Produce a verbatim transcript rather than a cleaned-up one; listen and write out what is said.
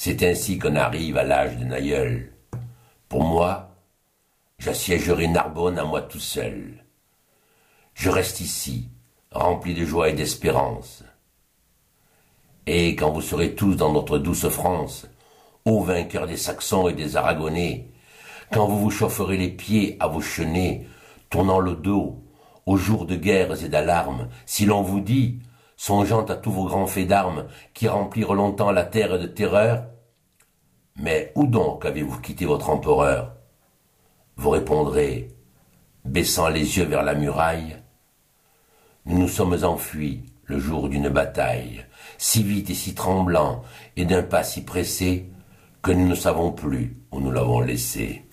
C'est ainsi qu'on arrive à l'âge de Nailleul. Pour moi, j'assiégerai Narbonne à moi tout seul. Je reste ici, rempli de joie et d'espérance. Et quand vous serez tous dans notre douce France, ô vainqueurs des Saxons et des Aragonais, quand vous vous chaufferez les pieds à vos chenets, tournant le dos aux jours de guerres et d'alarmes, si l'on vous dit, songeant à tous vos grands faits d'armes qui remplirent longtemps la terre de terreur, mais où donc avez-vous quitté votre empereur? Vous répondrez, baissant les yeux vers la muraille, nous nous sommes enfuis le jour d'une bataille, si vite et si tremblant, et d'un pas si pressé, que nous ne savons plus où nous l'avons laissé.